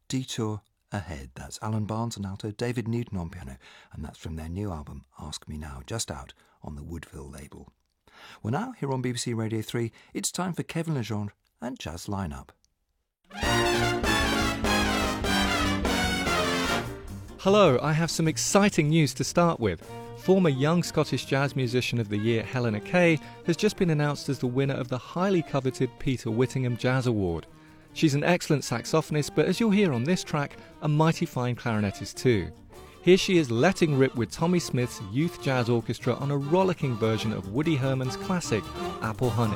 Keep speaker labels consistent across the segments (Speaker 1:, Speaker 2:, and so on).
Speaker 1: Detour Ahead. That's Alan Barnes on alto, David Newton on piano, and that's from their new album, Ask Me Now, just out on the Woodville label. Well, now, here on BBC Radio 3, it's time for Kevin Legendre and Jazz Lineup.
Speaker 2: Hello, I have some exciting news to start with. Former Young Scottish Jazz Musician of the Year Helena Kay has just been announced as the winner of the highly coveted Peter Whittingham Jazz Award. She's an excellent saxophonist, but as you'll hear on this track, a mighty fine clarinetist too. Here she is letting rip with Tommy Smith's Youth Jazz Orchestra on a rollicking version of Woody Herman's classic, Apple Honey.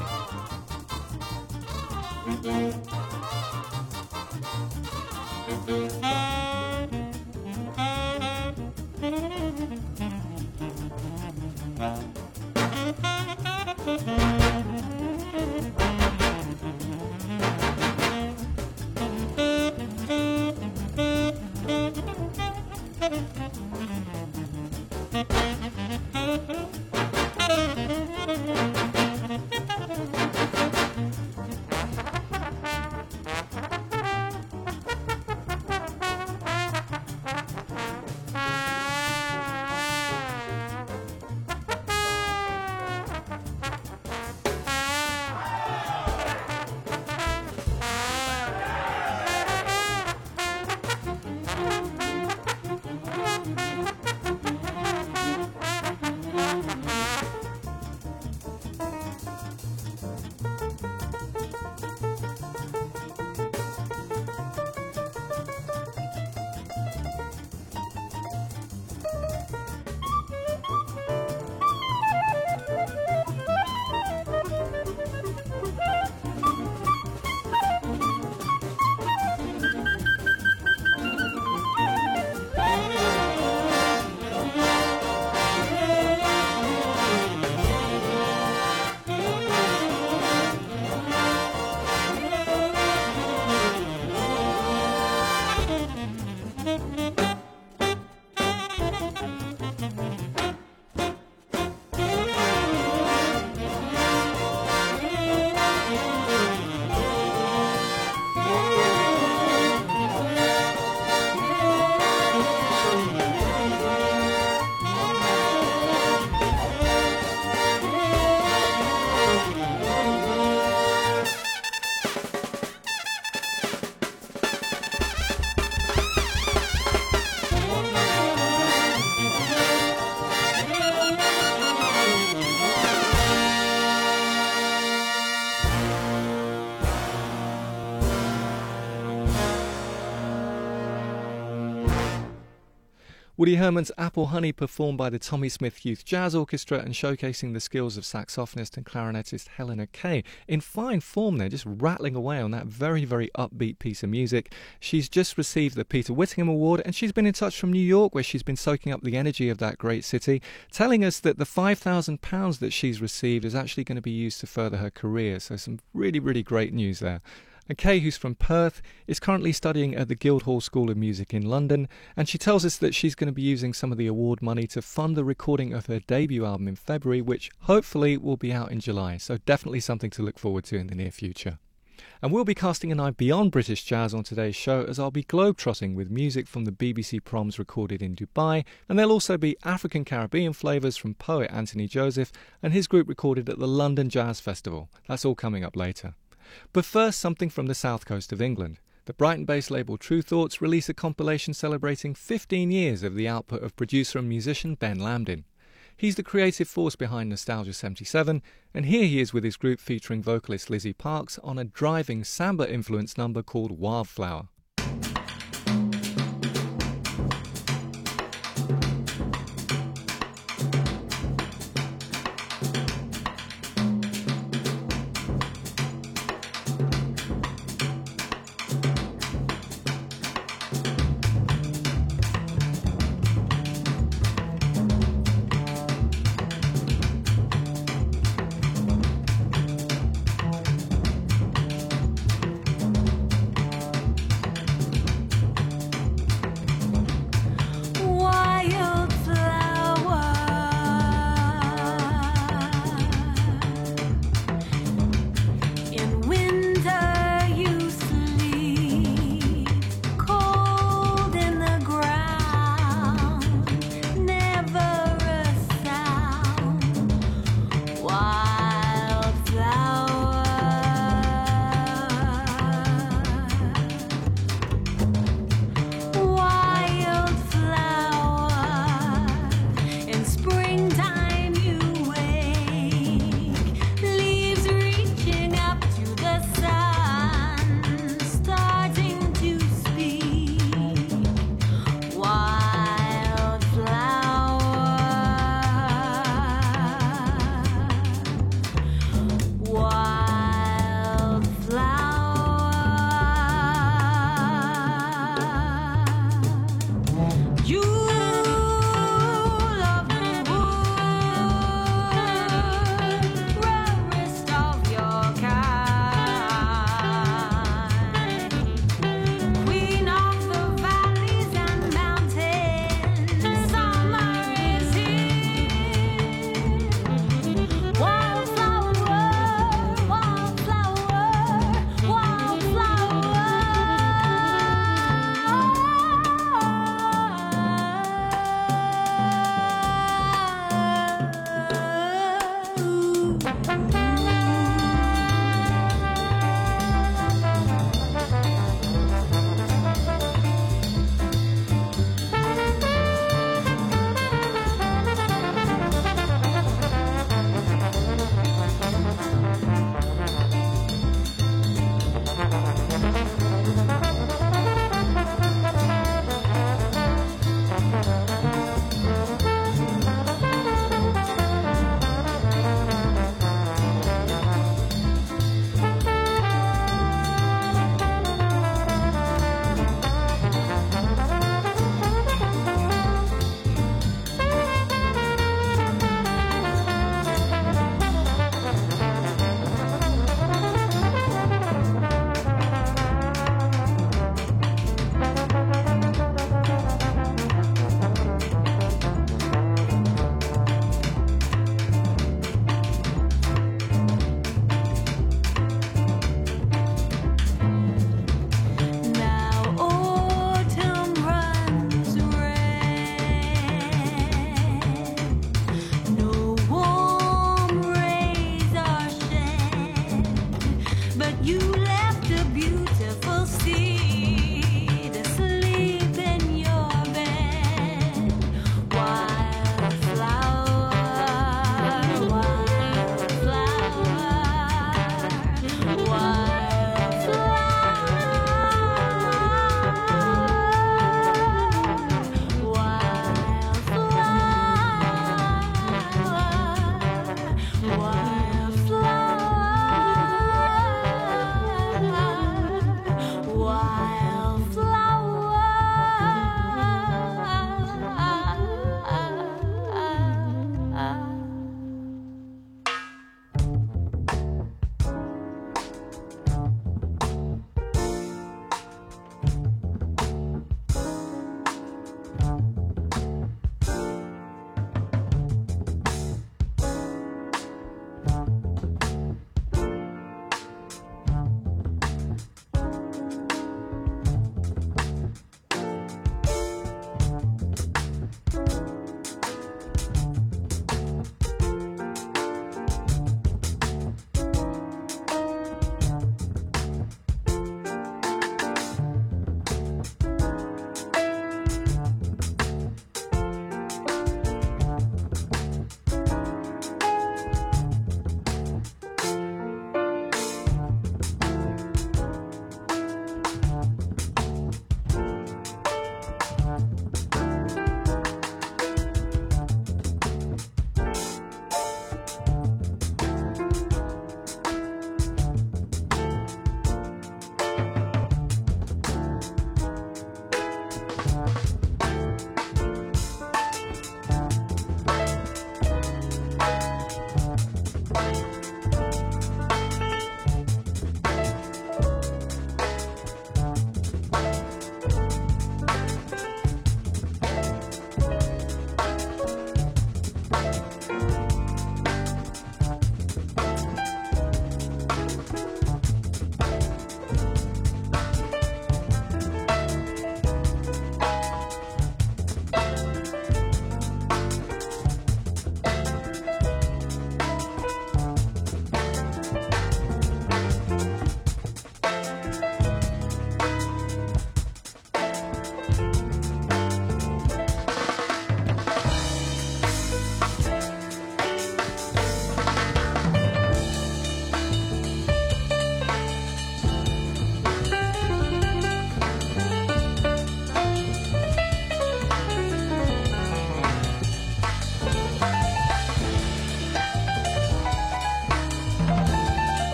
Speaker 2: Woody Herman's Apple Honey, performed by the Tommy Smith Youth Jazz Orchestra and showcasing the skills of saxophonist and clarinetist Helena Kay. In fine form there, just rattling away on that very, very upbeat piece of music. She's just received the Peter Whittingham Award, and she's been in touch from New York, where she's been soaking up the energy of that great city, telling us that the £5,000 that she's received is actually going to be used to further her career. So some really, really great news there. And Kay, who's from Perth, is currently studying at the Guildhall School of Music in London, and she tells us that she's going to be using some of the award money to fund the recording of her debut album in February, which hopefully will be out in July, so definitely something to look forward to in the near future. And we'll be casting an eye beyond British jazz on today's show, as I'll be globetrotting with music from the BBC Proms recorded in Dubai, and there'll also be African Caribbean flavours from poet Anthony Joseph and his group recorded at the London Jazz Festival. That's all coming up later. But first, something from the south coast of England. The Brighton-based label True Thoughts released a compilation celebrating 15 years of the output of producer and musician Ben Lambdin. He's the creative force behind Nostalgia 77, and here he is with his group featuring vocalist Lizzie Parks on a driving samba-influenced number called Wildflower.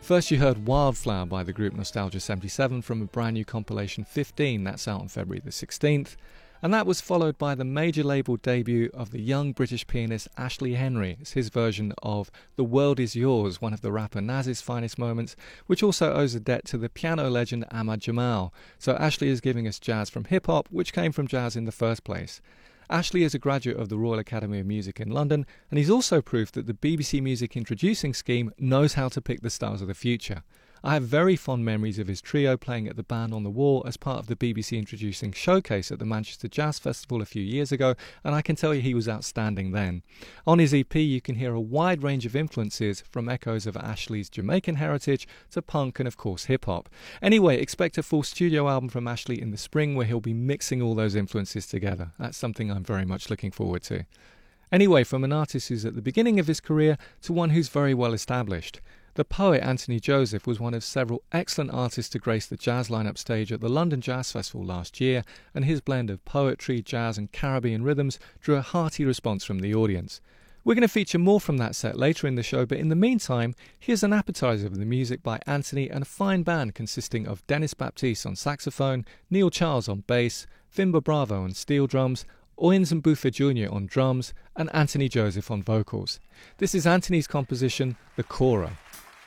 Speaker 2: First you heard Wildflower by the group Nostalgia 77 from a brand new compilation 15, that's out on February the 16th. And that was followed by the major label debut of the young British pianist Ashley Henry. It's his version of The World Is Yours, one of the rapper Nas's finest moments, which also owes a debt to the piano legend Ahmad Jamal. So Ashley is giving us jazz from hip-hop, which came from jazz in the first place. Ashley is a graduate of the Royal Academy of Music in London, and he's also proof that the BBC Music Introducing scheme knows how to pick the stars of the future. I have very fond memories of his trio playing at the Band on the Wall as part of the BBC Introducing showcase at the Manchester Jazz Festival a few years ago, and I can tell you he was outstanding then. On his EP you can hear a wide range of influences, from echoes of Ashley's Jamaican heritage to punk and of course hip-hop. Anyway, expect a full studio album from Ashley in the spring where he'll be mixing all those influences together. That's something I'm very much looking forward to. Anyway, from an artist who's at the beginning of his career to one who's very well established. The poet Anthony Joseph was one of several excellent artists to grace the jazz lineup stage at the London Jazz Festival last year, and his blend of poetry, jazz and Caribbean rhythms drew a hearty response from the audience. We're going to feature more from that set later in the show, but in the meantime, here's an appetizer of the music by Anthony and a fine band consisting of Dennis Baptiste on saxophone, Neil Charles on bass, Fimba Bravo on steel drums, Owens and Buffer Jr. on drums, and Anthony Joseph on vocals. This is Anthony's composition, The Cora.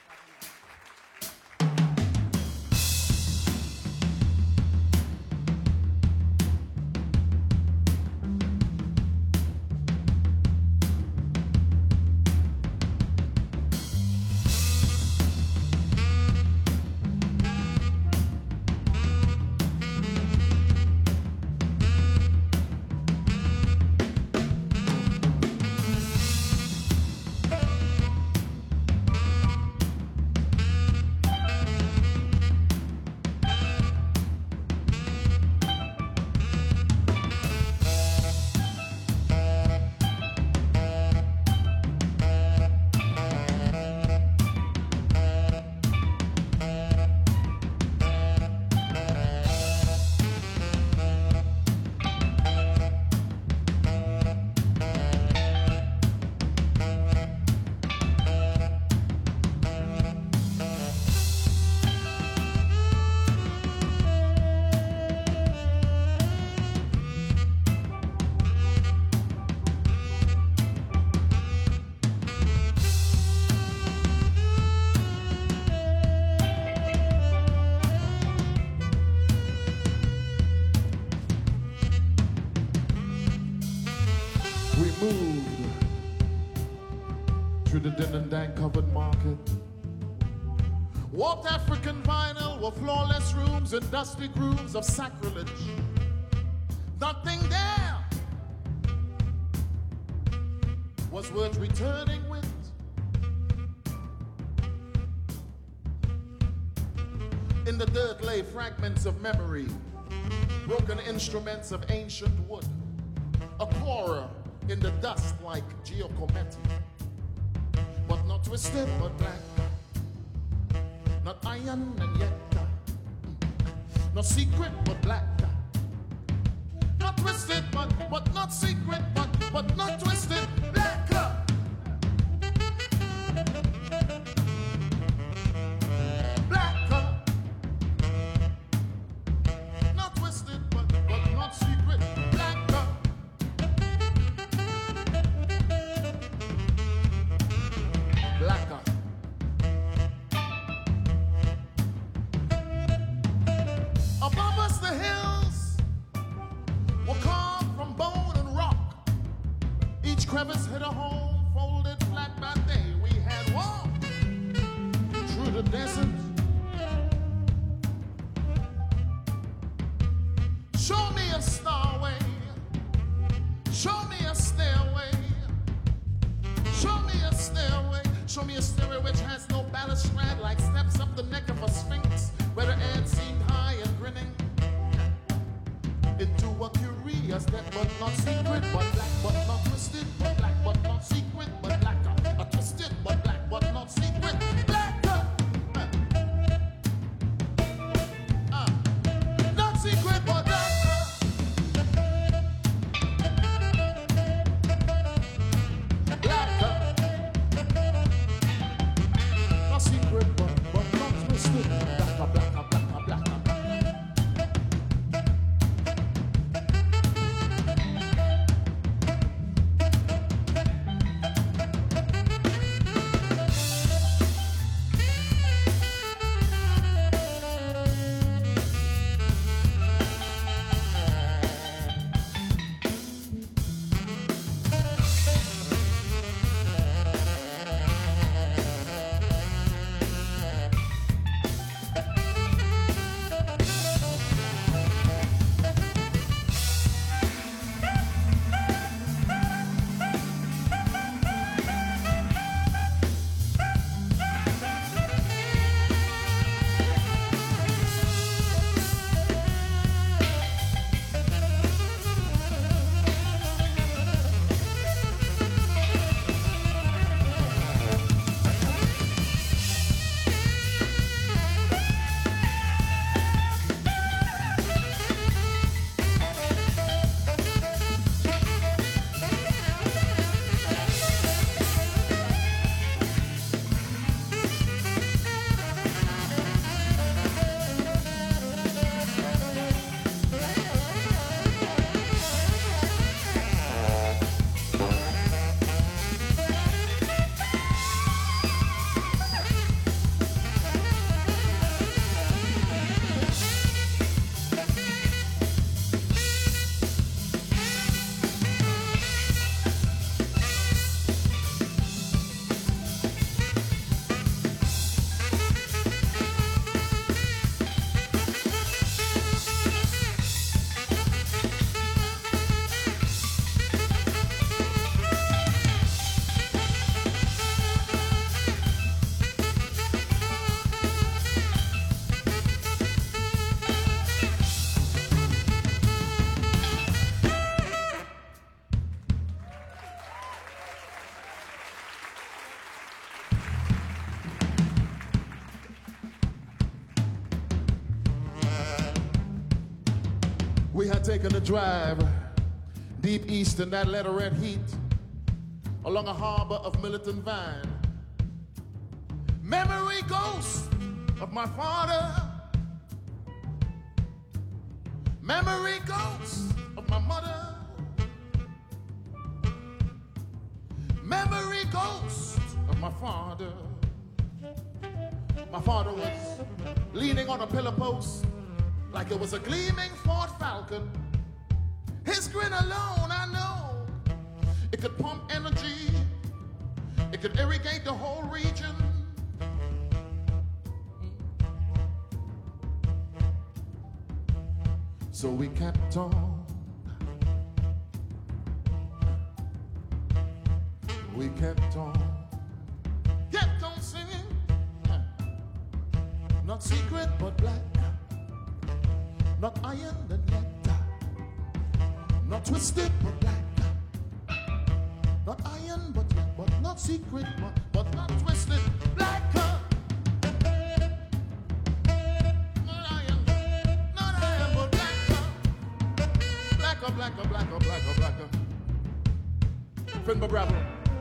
Speaker 3: Through the din and dang covered market, walked African vinyl with flawless rooms and dusty grooves of sacrilege. Nothing there was worth returning with. In the dirt lay fragments of memory, broken instruments of ancient wood, a quarrel in the dust like Giacometti. But not twisted, but black. Not iron and yet. Not secret, but black. Not twisted, but not secret, but not twisted, black. Black. Not twisted, but not secret, black. Blacker. Above us the hills were carved from bone and rock. Each crevice had a home, folded flat by day. We had walked through the desert. Show me a starway. Show me a stairway. Show me a stairway. Show me a stairway which has no balustrade, like steps up the neck of a sphinx, where the ants seemed high and grinning. Into a curious depth, but not secret, but black, but not twisted, but black, but not secret, but black, a twisted, but black, but not secret, black, not secret, but black. Secret, but had taken a drive deep east in that letter red heat along a harbor of militant vine. Memory ghost of my father, memory ghost of my mother, memory ghost of my father. My father was leaning on a pillar post like it was a gleaming Ford Falcon. His grin alone, I know, it could pump energy, it could irrigate the whole region. So we kept on, kept on singing. Not secret but black, not iron and nectar, not twisted but black, not iron but not secret but not twisted black. Blacker. Finba Bravo.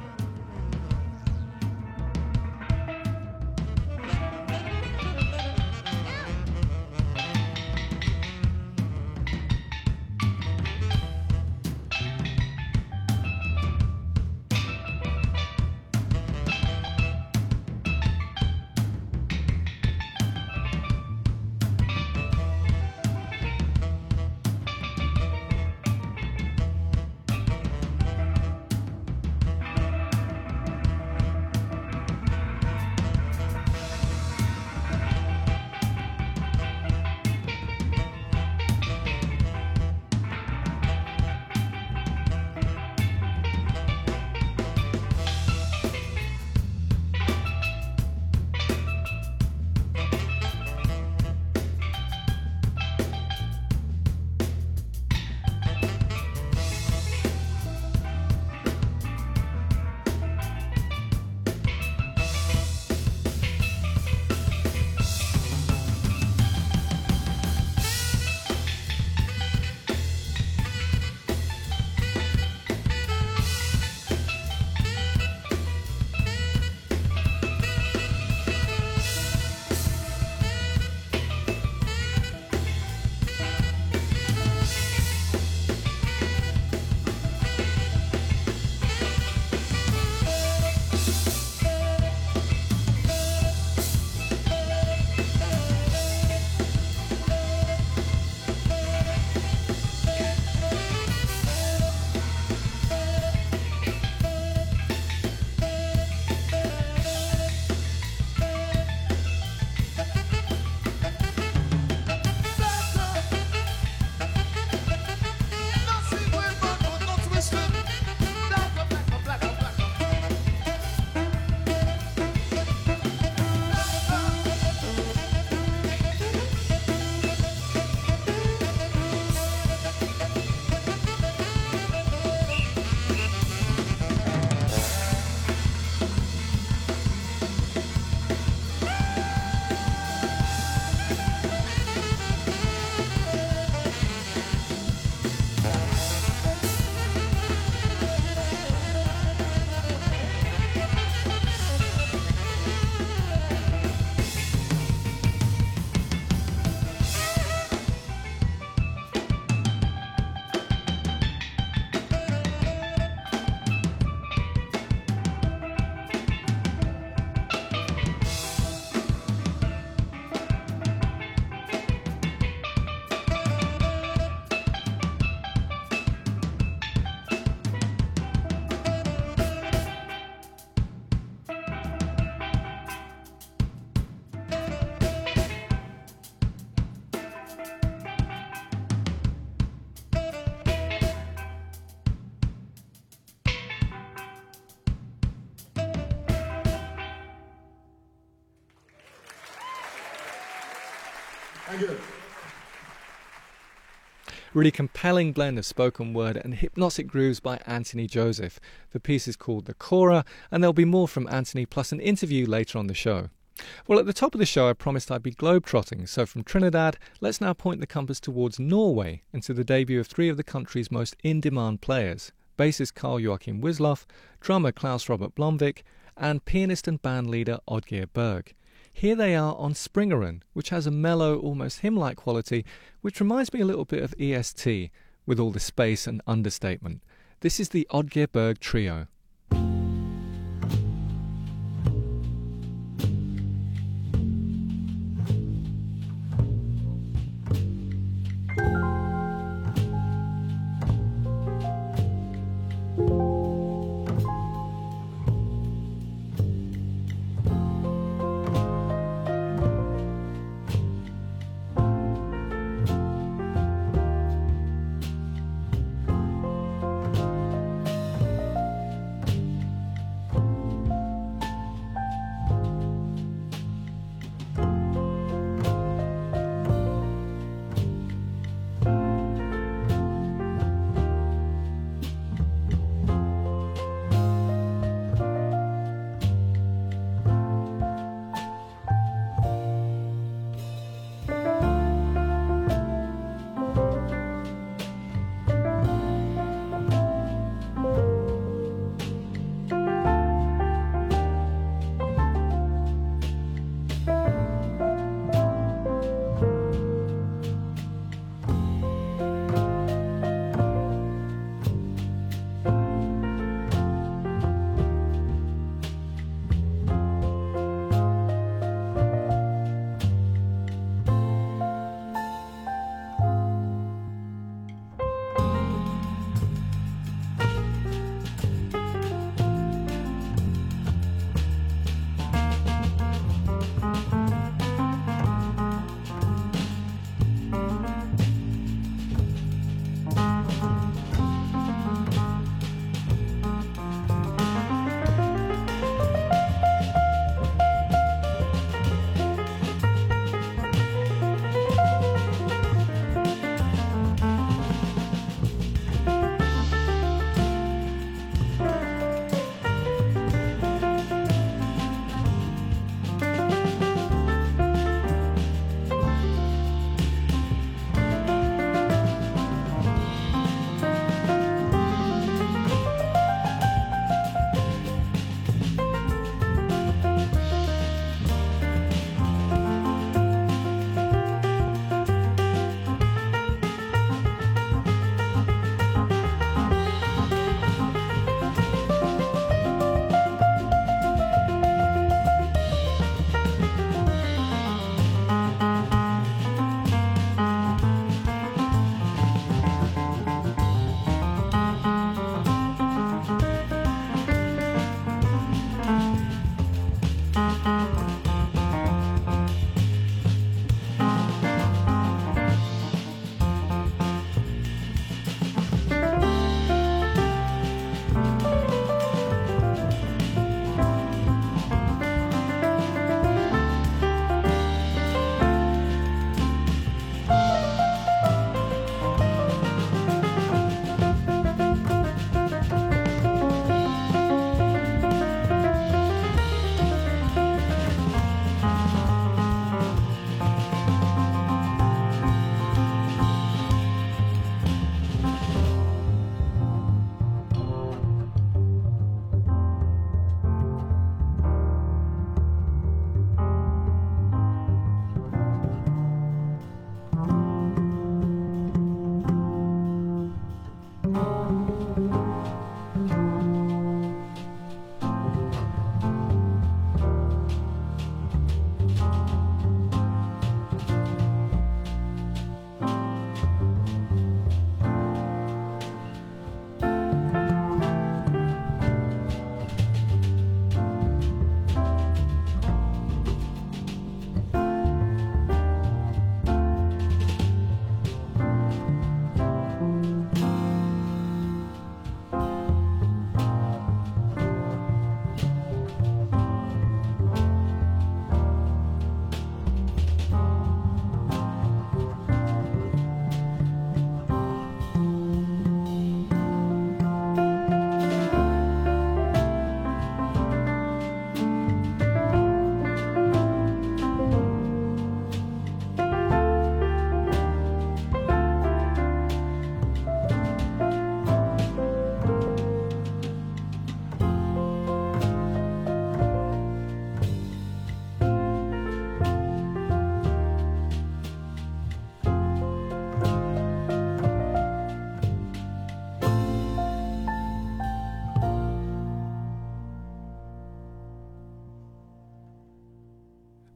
Speaker 3: Thank you.
Speaker 2: Really compelling blend of spoken word and hypnotic grooves by Anthony Joseph. The piece is called The Cora, and there'll be more from Anthony plus an interview later on the show. Well, at the top of the show, I promised I'd be globetrotting, so from Trinidad, let's now point the compass towards Norway and to the debut of three of the country's most in-demand players, bassist Carl Joachim Wisloff, drummer Klaus Robert Blomvik, and pianist and band leader Oddgeir Berg. Here they are on Springeren, which has a mellow, almost hymn-like quality, which reminds me a little bit of EST, with all the space and understatement. This is the Oddgeir Berg Trio.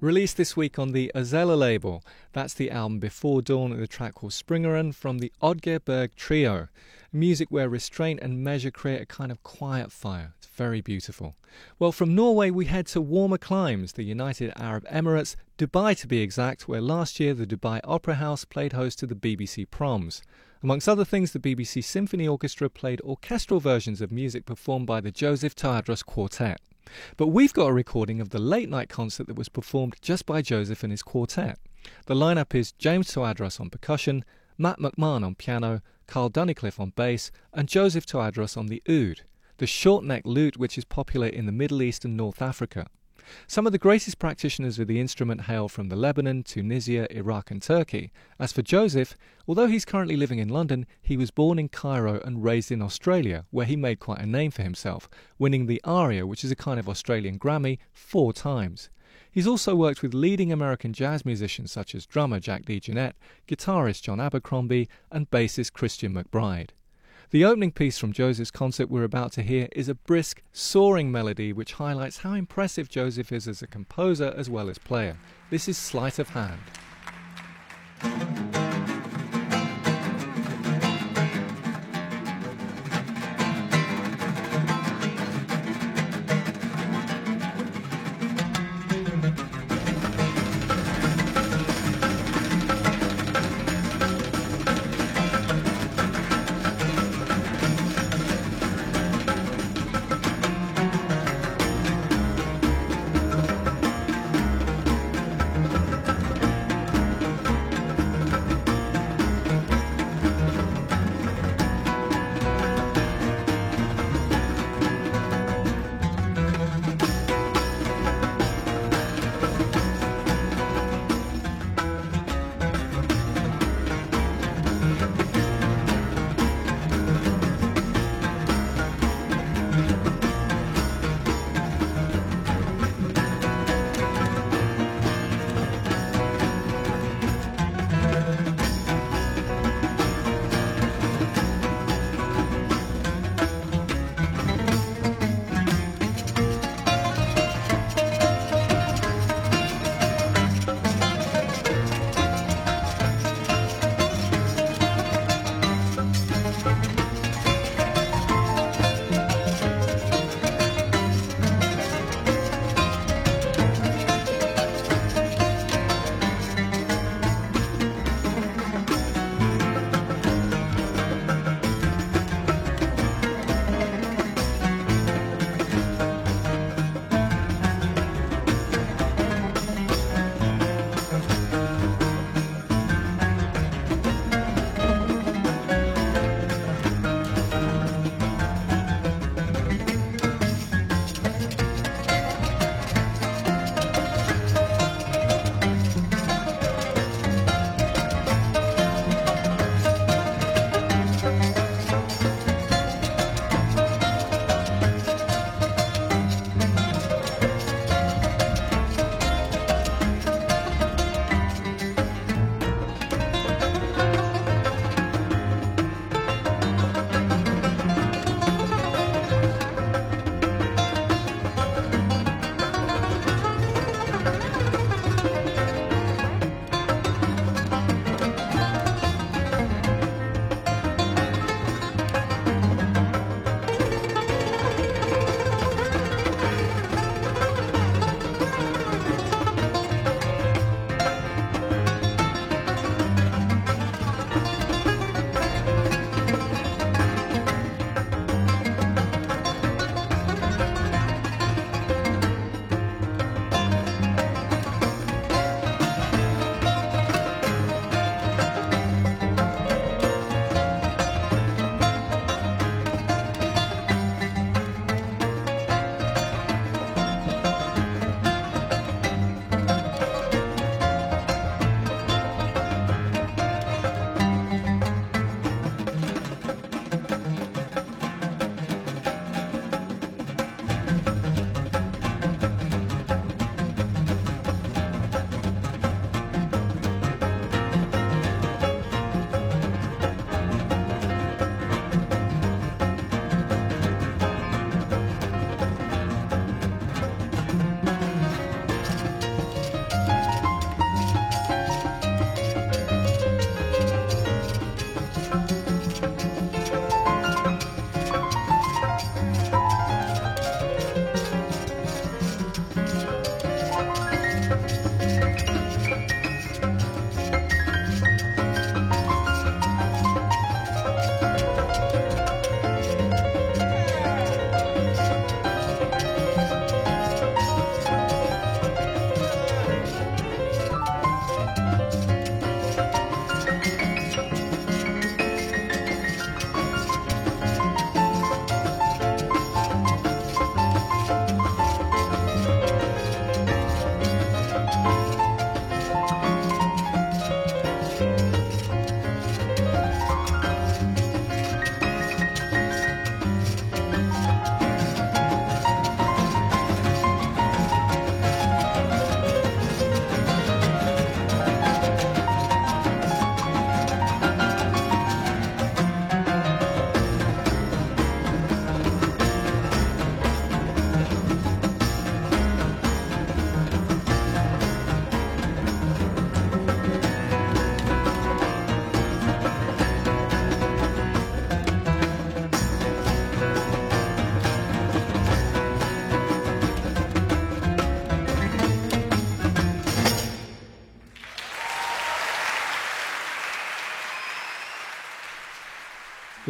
Speaker 2: Released this week on the Ozella label. That's the album Before Dawn and the track called Springeren from the Oddgerberg Trio. Music where restraint and measure create a kind of quiet fire. It's very beautiful. Well, from Norway we head to warmer climes, the United Arab Emirates, Dubai to be exact, where last year the Dubai Opera House played host to the BBC Proms. Amongst other things, the BBC Symphony Orchestra played orchestral versions of music performed by the Joseph Taadros Quartet. But we've got a recording of the late-night concert that was performed just by Joseph and his quartet. The lineup is James Taadros on percussion, Matt McMahon on piano, Carl Dunnicliffe on bass, and Joseph Taadros on the oud, the short-neck lute which is popular in the Middle East and North Africa. Some of the greatest practitioners of the instrument hail from the Lebanon, Tunisia, Iraq and Turkey. As for Joseph, although he's currently living in London, he was born in Cairo and raised in Australia, where he made quite a name for himself, winning the ARIA, which is a kind of Australian Grammy, 4 times. He's also worked with leading American jazz musicians such as drummer Jack DeJohnette, guitarist John Abercrombie and bassist Christian McBride. The opening piece from Joseph's concert we're about to hear is a brisk, soaring melody which highlights how impressive Joseph is as a composer as well as player. This is Sleight of Hand.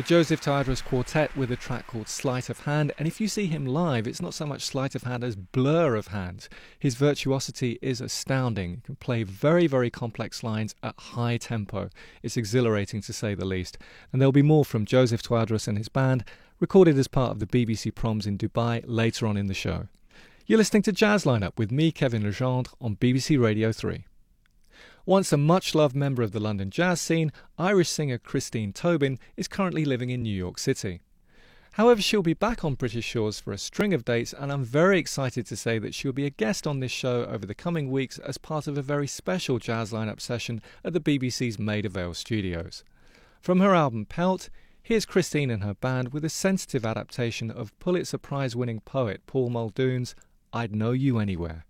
Speaker 2: The Joseph Teodorus Quartet with a track called Sleight of Hand, and if you see him live, it's not so much sleight of hand as blur of hand. His virtuosity is astounding. He can play very, very complex lines at high tempo. It's exhilarating to say the least. And there'll be more from Joseph Teodorus and his band, recorded as part of the BBC Proms in Dubai later on in the show. You're listening to Jazz Lineup with me, Kevin Legendre, on BBC Radio 3. Once a much-loved member of the London jazz scene, Irish singer Christine Tobin is currently living in New York City. However, she'll be back on British shores for a string of dates, and I'm very excited to say that she'll be a guest on this show over the coming weeks as part of a very special Jazz Lineup session at the BBC's Maida Vale studios. From her album Pelt, here's Christine and her band with a sensitive adaptation of Pulitzer Prize-winning poet Paul Muldoon's I'd Know You Anywhere.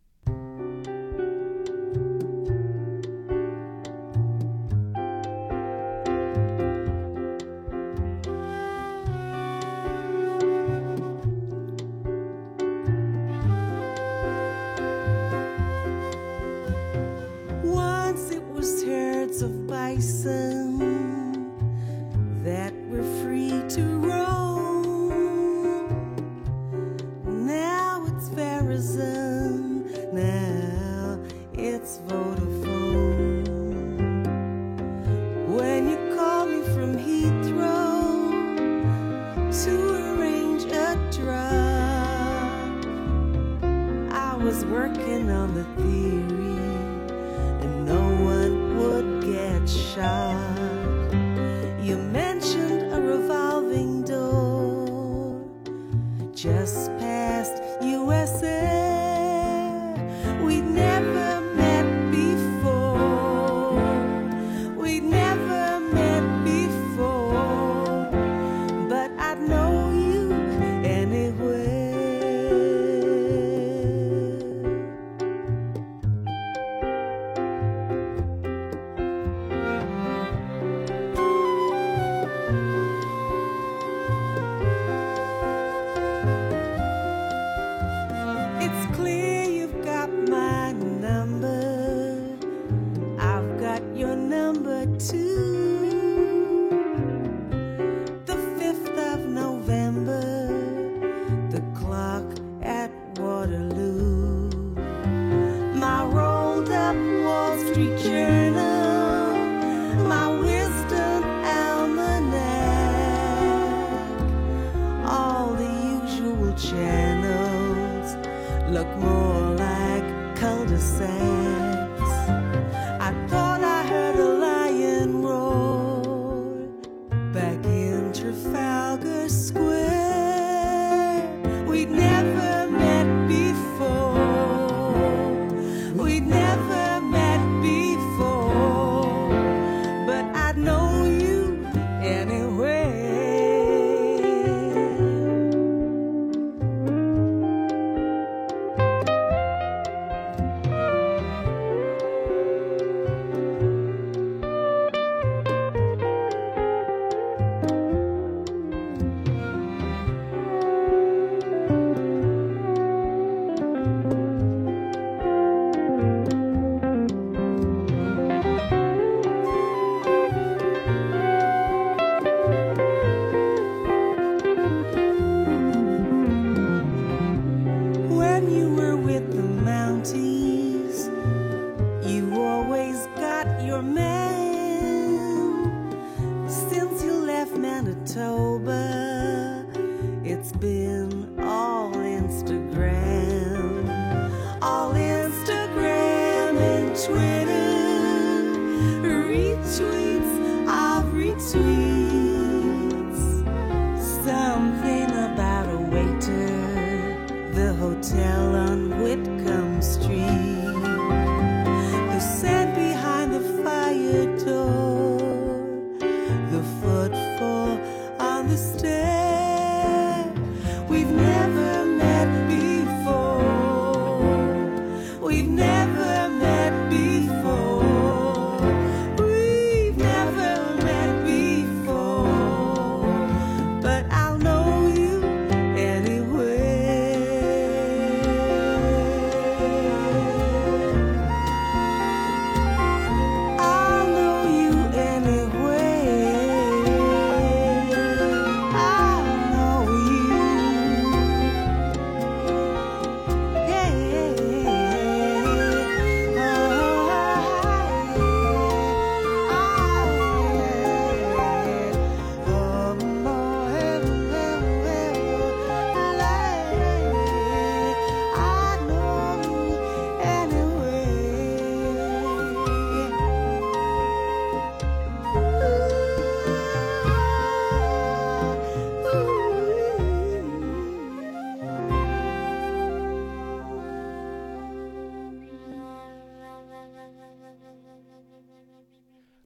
Speaker 4: Of bison that were free to roam. Now it's Verizon, now it's Vodafone. When you call me from Heathrow to arrange a drop, I was working on the theory and no one would get shot. You mentioned a revolving door just past USA. We'd never met before. We'd never met before. But I'd know you anyway.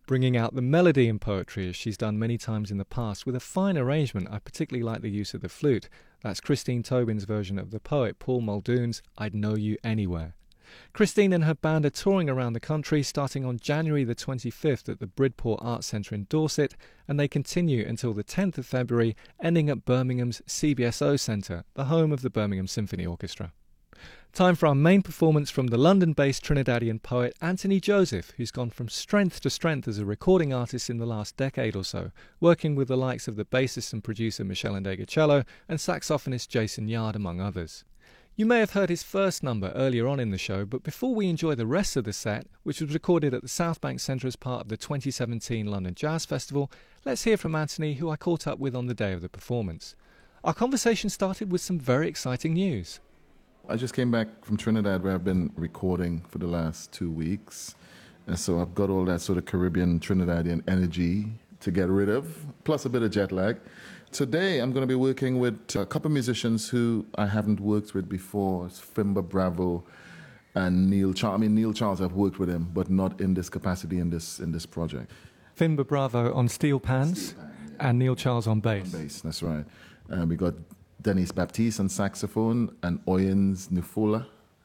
Speaker 2: bringing out the melody in poetry as she's done many times in the past with a fine arrangement. I particularly like the use of the flute. That's Christine Tobin's version of the poet Paul Muldoon's I'd Know You Anywhere. Christine and her band are touring around the country starting on January the 25th at the Bridport Arts Centre in Dorset, and they continue until the 10th of February, ending at Birmingham's CBSO Centre, the home of the Birmingham Symphony Orchestra. Time for our main performance from the London-based Trinidadian poet Anthony Joseph, who's gone from strength to strength as a recording artist in the last decade or so, working with the likes of the bassist and producer Michelle Ndegecello and saxophonist Jason Yard, among others. You may have heard his first number earlier on in the show, but before we enjoy the rest of the set, which was recorded at the South Bank Centre as part of the 2017 London Jazz Festival, let's hear from Anthony, who I caught up with on the day of the performance. Our conversation started with some very exciting news.
Speaker 3: I just came back from Trinidad, where I've been recording for the last 2 weeks. And so I've got all that sort of Caribbean, Trinidadian energy to get rid of, plus a bit of jet lag. Today, I'm going to be working with a couple of musicians who I haven't worked with before. It's Fimba Bravo and Neil Charles. I mean, Neil Charles, I've worked with him, but not in this capacity in this project.
Speaker 2: Fimba Bravo on steel pans, and Neil Charles on bass.
Speaker 3: On bass, that's right. We got Dennis Baptiste on saxophone and Oyens Nufola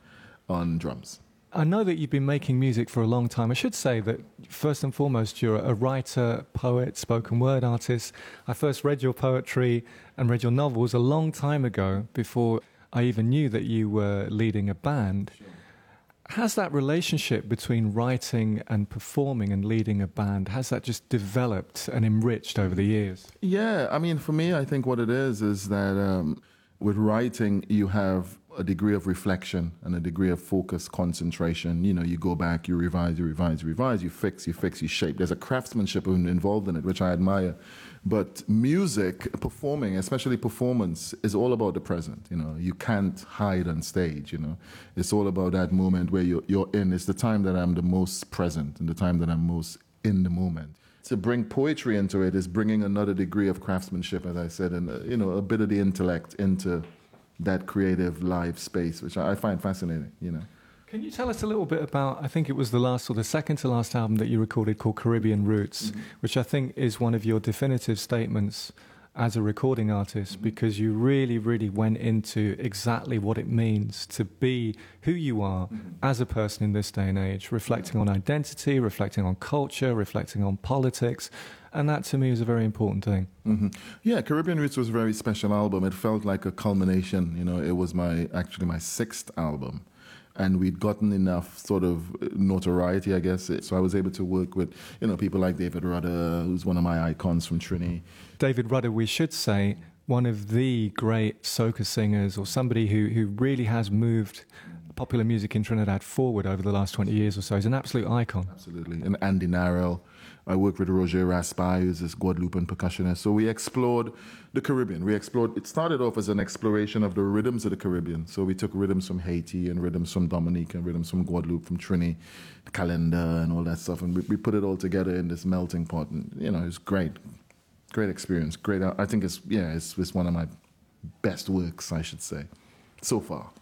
Speaker 3: on drums.
Speaker 2: I know that you've been making music for a long time. I should say that, first and foremost, you're a writer, poet, spoken word artist. I first read your poetry and read your novels a long time ago, before I even knew that you were leading a band. Sure. Has that relationship between writing and performing and leading a band, has that just developed and enriched over the years?
Speaker 3: Yeah, I mean, for me, I think what it is that with writing, you have a degree of reflection and a degree of focus, concentration. You know, you go back, you revise, you fix, you shape. There's a craftsmanship involved in it, which I admire. But music, performing, especially performance, is all about the present. You know, you can't hide on stage. You know, it's all about that moment where you're in. It's the time that I'm the most present and the time that I'm most in the moment. To bring poetry into it is bringing another degree of craftsmanship, as I said, and a bit of the intellect into that creative live space, which I find fascinating, you know.
Speaker 2: Can you tell us a little bit about, I think it was the last or the second to last album that you recorded called Caribbean Roots, which I think is one of your definitive statements as a recording artist, because you really, really went into exactly what it means to be who you are as a person in this day and age, reflecting on identity, reflecting on culture, reflecting on politics. And that, to me, is a very important thing.
Speaker 3: Mm-hmm. Yeah, Caribbean Roots was a very special album. It felt like a culmination. You know, it was actually my sixth album. And we'd gotten enough sort of notoriety, I guess. So I was able to work with, people like David Rudder, who's one of my icons from Trini.
Speaker 2: David Rudder, we should say, one of the great soca singers, or somebody who really has moved popular music in Trinidad forward over the last 20 years or so. He's an absolute icon.
Speaker 3: Absolutely. And Andy Narrell. I worked with Roger Raspai, who's this Guadeloupean percussionist. So we explored the Caribbean. It started off as an exploration of the rhythms of the Caribbean. So we took rhythms from Haiti and rhythms from Dominique and rhythms from Guadeloupe, from Trini, the calendar and all that stuff. And we put it all together in this melting pot. And, it was great. Great experience. Great. I think it's one of my best works, I should say, so far.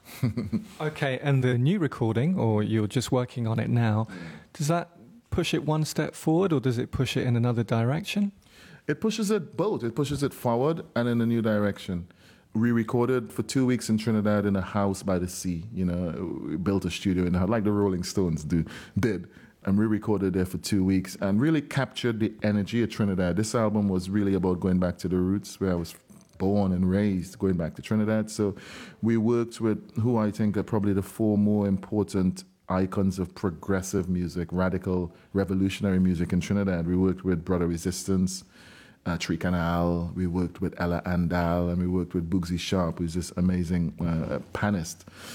Speaker 2: Okay, and the new recording, or you're just working on it now, does that push it one step forward, or does it push it in another direction?
Speaker 3: It pushes it both. It pushes it forward and in a new direction. We recorded for 2 weeks in Trinidad in a house by the sea. We built a studio in the house, like the Rolling Stones did. And we recorded there for 2 weeks and really captured the energy of Trinidad. This album was really about going back to the roots where I was born and raised, going back to Trinidad. So we worked with who I think are probably the four more important icons of progressive music, radical, revolutionary music in Trinidad. We worked with Brother Resistance, Tree Canal, we worked with Ella Andal, and we worked with Boogsy Sharp, who's this amazing panist.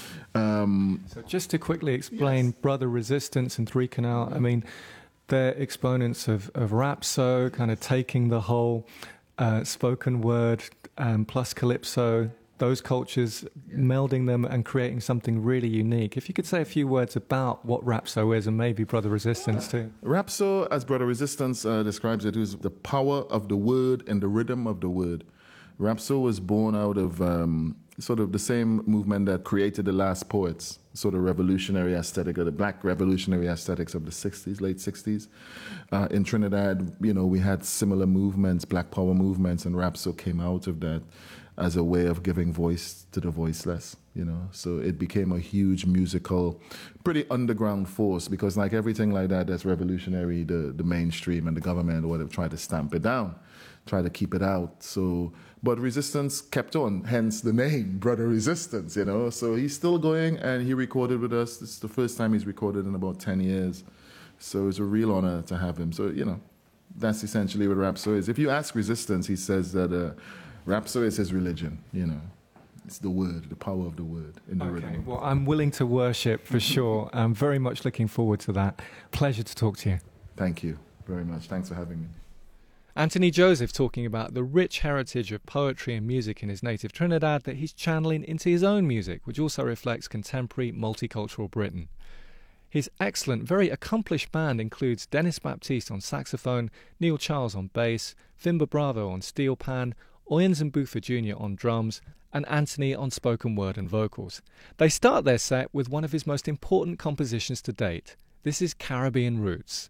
Speaker 2: So just to quickly explain, yes. Brother Resistance and Tree Canal, I mean, they're exponents of Rapso, kind of taking the whole spoken word plus calypso, those cultures, melding them and creating something really unique. If you could say a few words about what Rapso is, and maybe Brother Resistance too.
Speaker 3: Rapso, as Brother Resistance describes it, is the power of the word and the rhythm of the word. Rapso was born out of sort of the same movement that created the Last Poets, sort of revolutionary aesthetic, or the black revolutionary aesthetics of the 60s, late 60s. In Trinidad, we had similar movements, black power movements, and Rapso came out of that as a way of giving voice to the voiceless, So it became a huge musical, pretty underground force, because like everything like that that's revolutionary, the mainstream and the government would have tried to stamp it down, try to keep it out. So, but Resistance kept on, hence the name, Brother Resistance, So he's still going, and he recorded with us. This is the first time he's recorded in about 10 years. So it's a real honor to have him. So, that's essentially what Rapso is. If you ask Resistance, he says that Rapso is his religion, It's the word, the power of the word in the rhythm.
Speaker 2: Well, I'm willing to worship for sure. I'm very much looking forward to that. Pleasure to talk to you.
Speaker 3: Thank you very much. Thanks for having me.
Speaker 2: Anthony Joseph talking about the rich heritage of poetry and music in his native Trinidad that he's channeling into his own music, which also reflects contemporary multicultural Britain. His excellent, very accomplished band includes Dennis Baptiste on saxophone, Neil Charles on bass, Fimber Bravo on steel pan, Oyens and Butha Jr. on drums, and Anthony on spoken word and vocals. They start their set with one of his most important compositions to date. This is Caribbean Roots.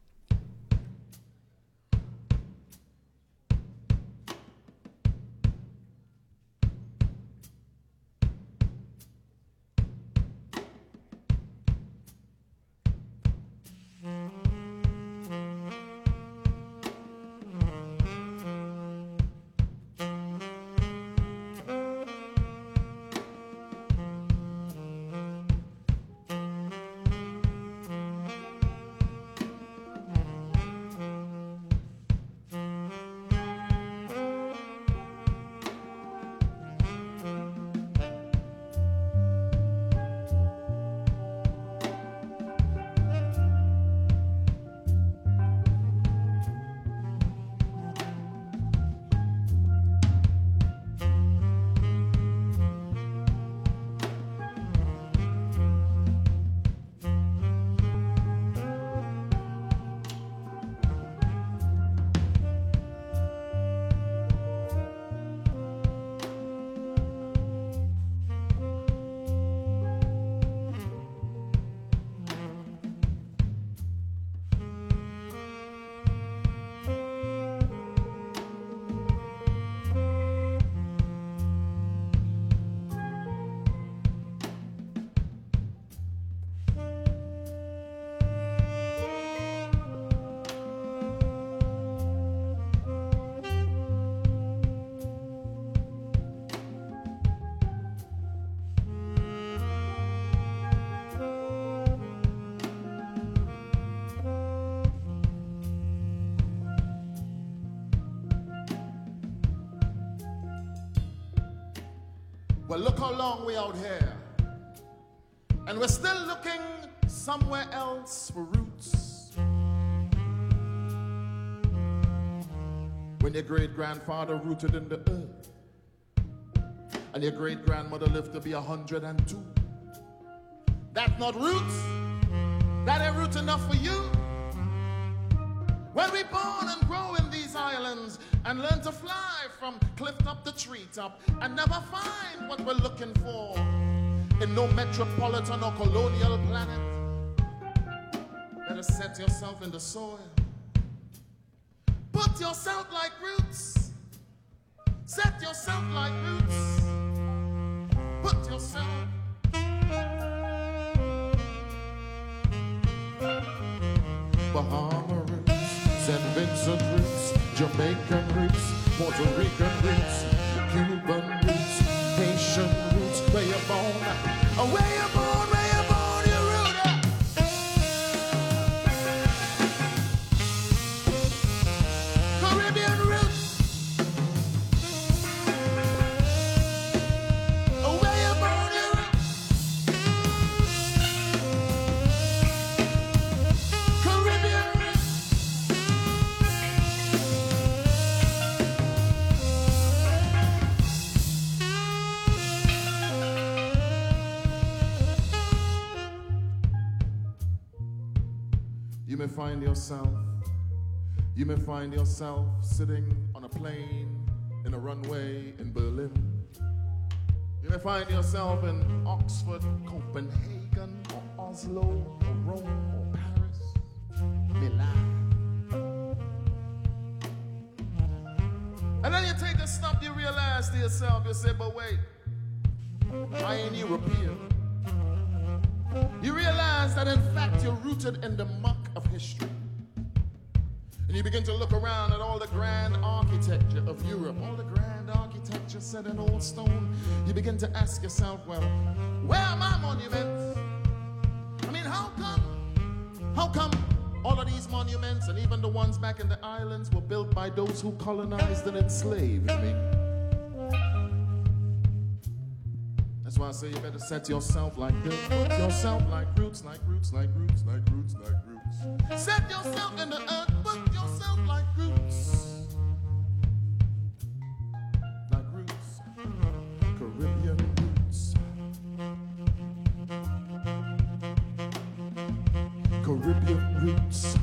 Speaker 3: Well, look how long we're out here. And we're still looking somewhere else for roots. When your great-grandfather rooted in the earth, and your great-grandmother lived to be 102. That's not roots. That ain't root enough for you. When we born and grow in these islands and learn to fly from cliff top to treetop and never find what we're looking for in no metropolitan or colonial planet, better set yourself in the soil. Put yourself like roots. Set yourself like roots. Put yourself. Bahama roots, St. Vincent roots, Jamaican roots, Puerto Rican roots, Cuban roots, Haitian roots. Where you born? Where you born? Where you born? You root. Caribbean roots. Where you born? You root. Caribbean roots. You may find yourself sitting on a plane in a runway in Berlin. You may find yourself in Oxford, Copenhagen, or Oslo, or Rome, or Paris, Milan. And then you take a stop, you realize to yourself, you say, but wait, I ain't European. You realize that in fact you're rooted in the muck of history. And you begin to look around at all the grand architecture of Europe, all the grand architecture set in old stone. You begin to ask yourself, well, where are my monuments? I mean, how come all of these monuments, and even the ones back in the islands, were built by those who colonized and enslaved me? That's why I say you better set yourself like this. Put yourself like roots, like roots, like roots, like roots, like roots. Set yourself in the earth, put yourself like roots. Like roots. Caribbean roots. Caribbean roots.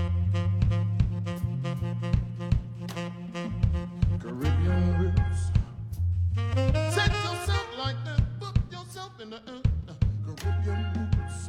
Speaker 3: Caribbean roots. Set yourself like that, put yourself in the earth. Caribbean roots.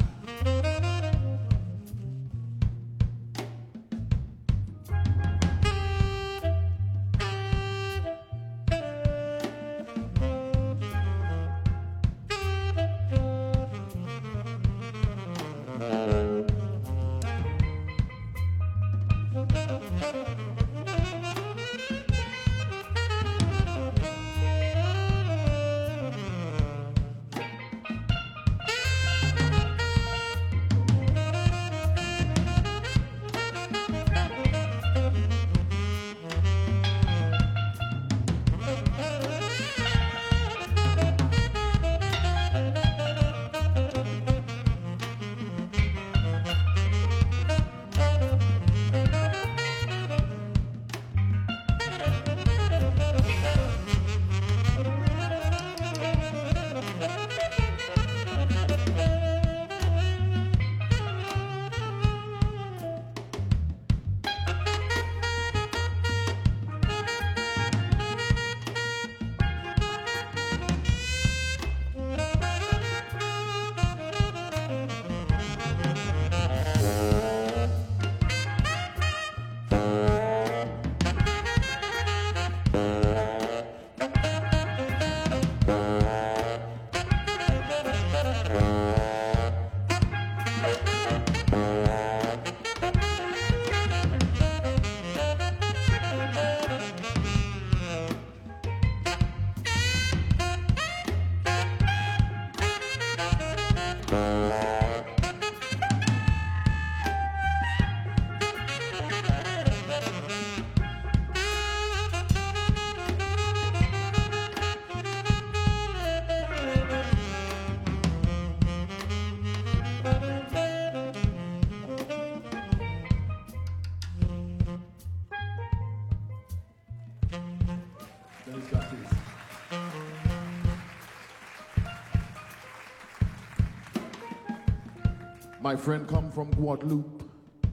Speaker 3: My friend come from Guadeloupe.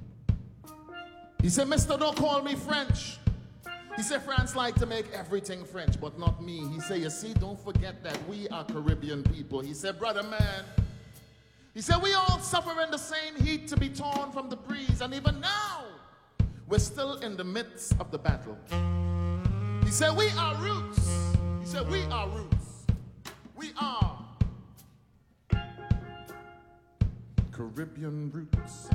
Speaker 3: He said, Mister, don't call me French. He said, France like to make everything French, but not me. He said, you see, don't forget that we are Caribbean people. He said, brother man, he said, we all suffer in the same heat to be torn from the breeze, and even now, we're still in the midst of the battle. He said, we are roots. He said, we are roots. We are Caribbean roots.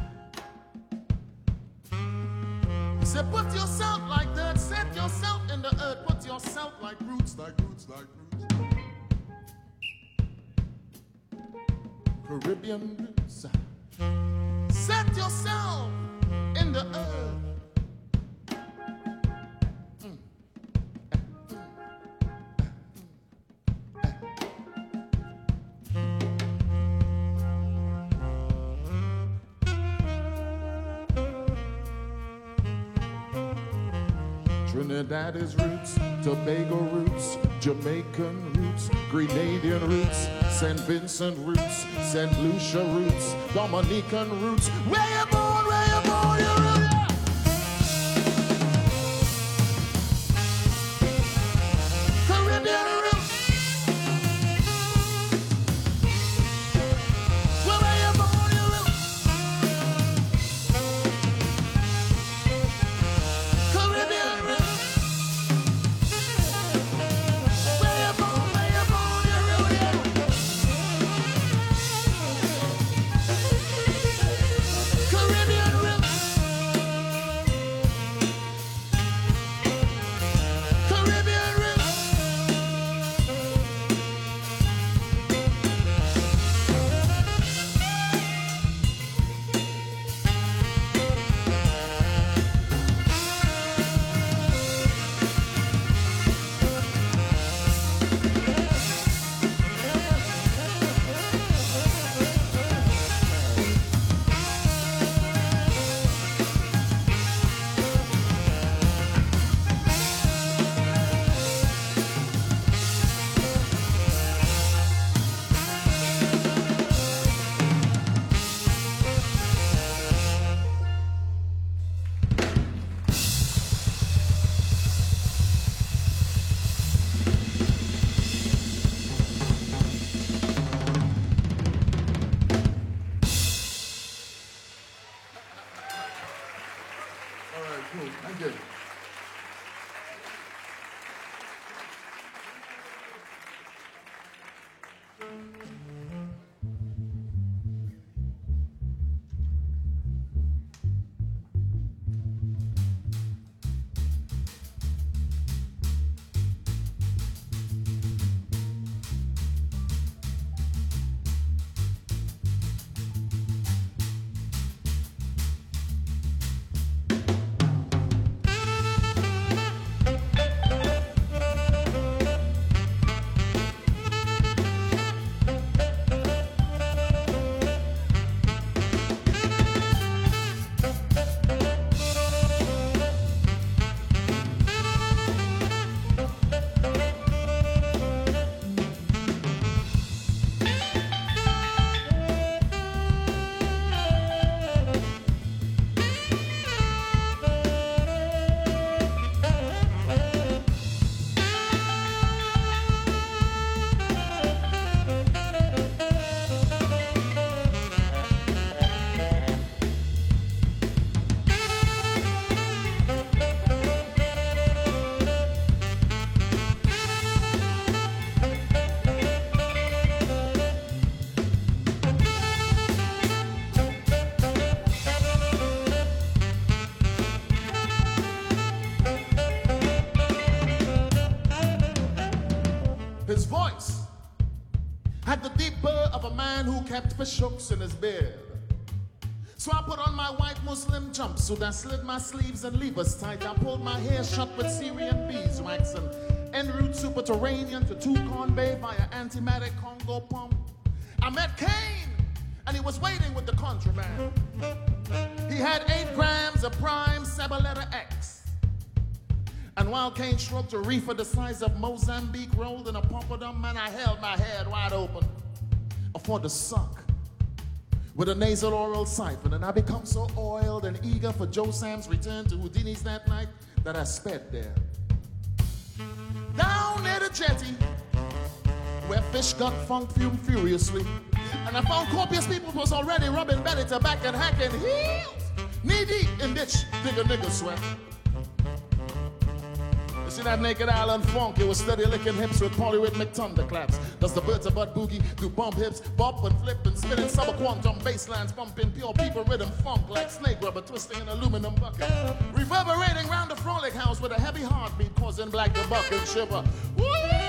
Speaker 3: He said, put yourself like that, set yourself in the earth, put yourself like roots, like roots, like roots. Caribbean roots. Set yourself in the earth. Trinidad is roots, Tobago roots, Jamaican roots, Grenadian roots, St. Vincent roots, St. Lucia roots, Dominican roots. Where you born, you root, yeah. Caribbean roots. had the deep burr of a man who kept fish hooks in his beard. So I put on my white Muslim jumpsuit, I slid my sleeves and levers tight, I pulled my hair shut with Syrian beeswax and en route Superterranean to Toucan Bay via Antimatic Congo pump. I met Kane, and he was waiting with the contraband. He had 8 grams of prime Sabaletta X. And while Kane stroked a reefer the size of Mozambique rolled in a papadum, man, I held my head wide open for the suck with a nasal oral siphon, and I become so oiled and eager for Joe Sam's return to Houdini's that night that I sped there. Down near the jetty, where fish got funk fume furiously, and I found copious people was already rubbing belly to back and hacking heels, knee deep in ditch, digger nigger sweat. See that naked island funk, it was steady licking hips with polyrhythmic thunderclaps. Does the birds of butt boogie do bump hips, bop and flip and spinning subquantum bass lines, pumping pure people rhythm funk like snake rubber twisting an aluminum bucket, reverberating round the frolic house with a heavy heartbeat causing black to buck and shiver. Woo!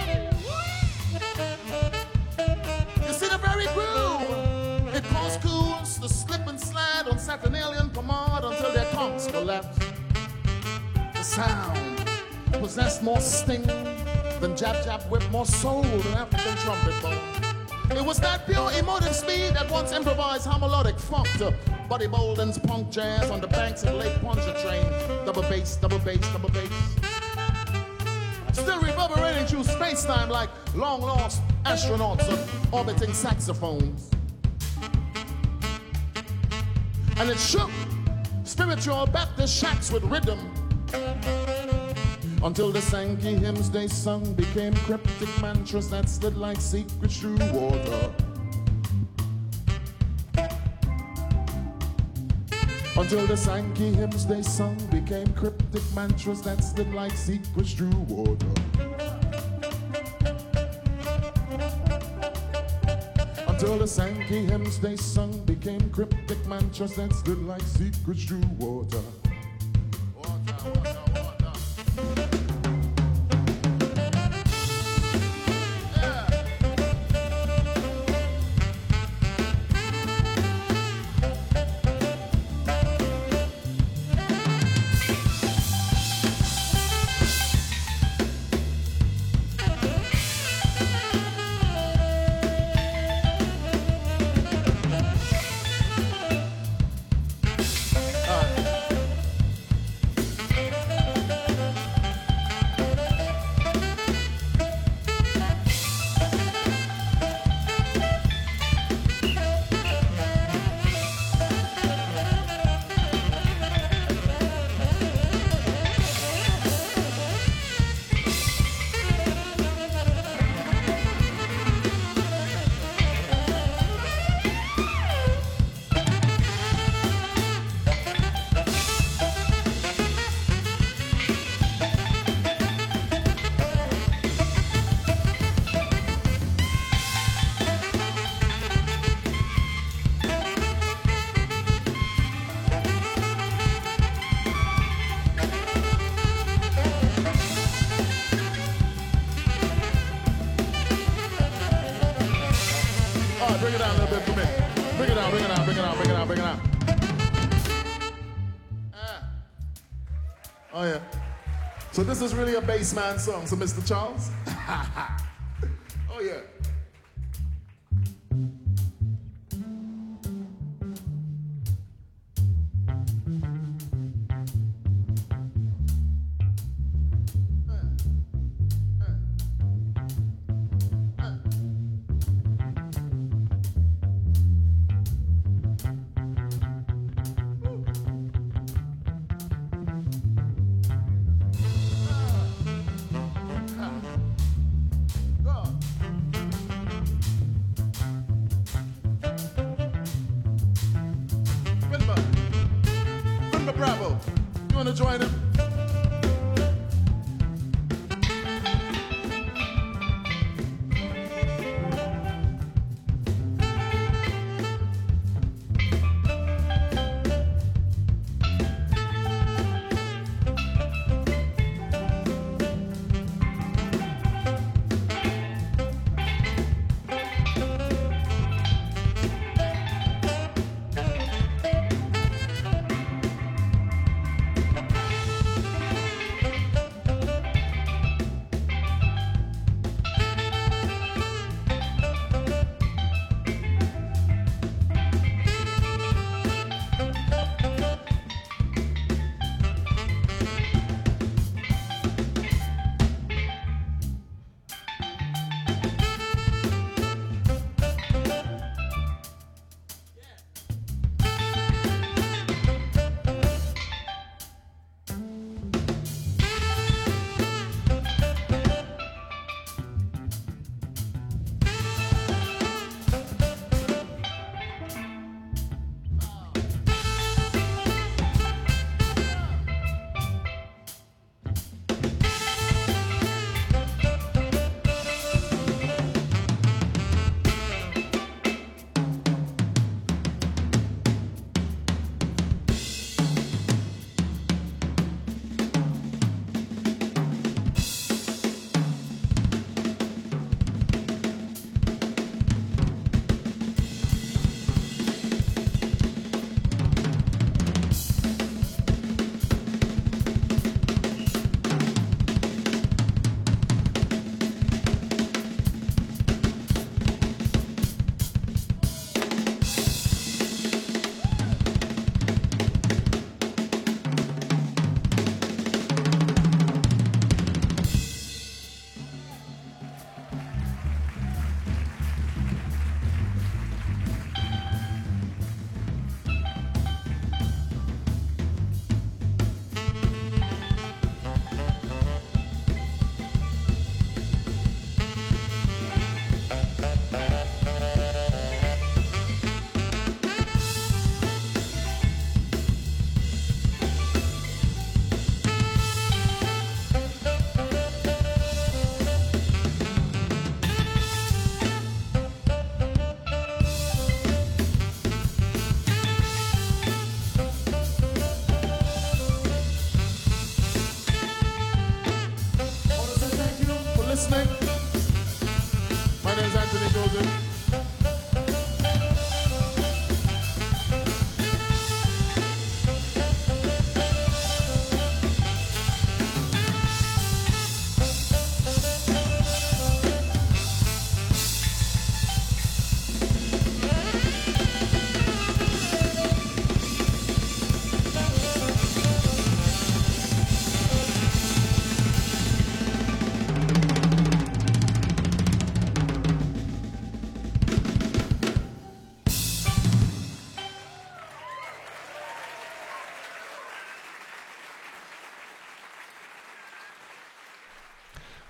Speaker 3: You see the very groove, it caused cools to slip and slide on Saturnalian pomade until their tongues collapsed. The sound possessed more sting than jab jab whip, more soul than African trumpet bone. It was that pure emotive speed that once improvised homelodic funk to Buddy Bolden's punk jazz on the banks of Lake Pontchartrain. Double bass, double bass, double bass. Still reverberating through space-time like long-lost astronauts on orbiting saxophones. And it shook spiritual Baptist shacks with rhythm until the Sankey hymns they sung became cryptic mantras that slid like secrets through water. Until the Sankey hymns they sung became cryptic mantras that slid like secrets through water. Until the Sankey hymns they sung became cryptic mantras that slid like secrets through water. Bring it down a little bit for me. Bring it down, bring it down, bring it down, bring it down, bring it down. Oh yeah. So this is really a bass man song, so Mr. Charles? Oh yeah. Bravo. You want to join him?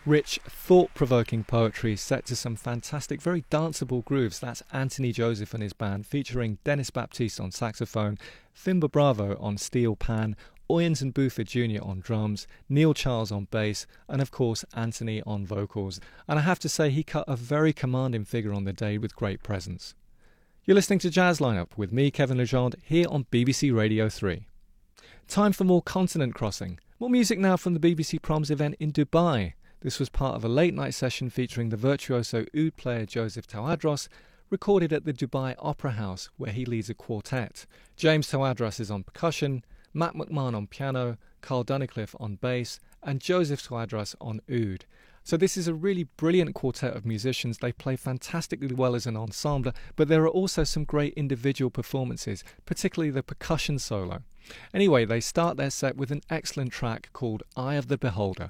Speaker 2: Rich, thought-provoking poetry set to some fantastic, very danceable grooves. That's Anthony Joseph and his band, featuring Dennis Baptiste on saxophone, Fimba Bravo on steel pan, Oyens and Buford Jr. on drums, Neil Charles on bass, and of course Anthony on vocals. And I have to say he cut a very commanding figure on the day with great presence. You're listening to Jazz Lineup with me, Kevin Legendre, here on BBC Radio 3. Time for more continent crossing. More music now from the BBC Proms event in Dubai. This was part of a late-night session featuring the virtuoso oud player Joseph Tawadros, recorded at the Dubai Opera House, where he leads a quartet. James Tawadros is on percussion, Matt McMahon on piano, Carl Dunnicliffe on bass, and Joseph Tawadros on oud. So this is a really brilliant quartet of musicians. They play fantastically well as an ensemble, but there are also some great individual performances, particularly the percussion solo. Anyway, they start their set with an excellent track called Eye of the Beholder.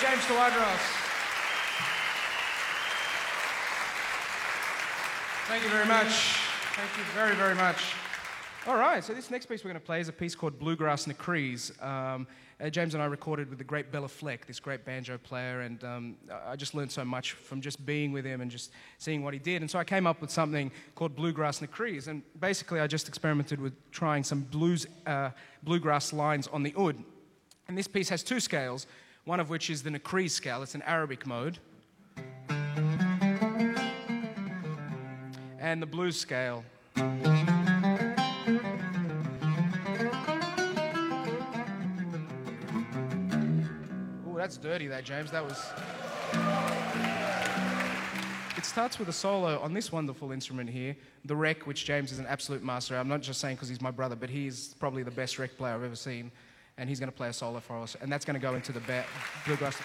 Speaker 5: James Tawadros. Thank you very much. Thank you very, very much. All right, so this next piece we're going to play is a piece called Bluegrass Necrees. James and I recorded with the great Bella Fleck, this great banjo player, and I just learned so much from just being with him and just seeing what he did. And so I came up with something called Bluegrass Necrees, and basically I just experimented with trying some bluegrass lines on the oud. And this piece has two scales, one of which is the Necrees scale. It's an Arabic mode. And the blues scale. That's dirty, that, James. That was... It starts with a solo on this wonderful instrument here, the rec, which James is an absolute master. I'm not just saying because he's my brother, but he's probably the best rec player I've ever seen, and he's going to play a solo for us, and that's going to go into the bluegrass.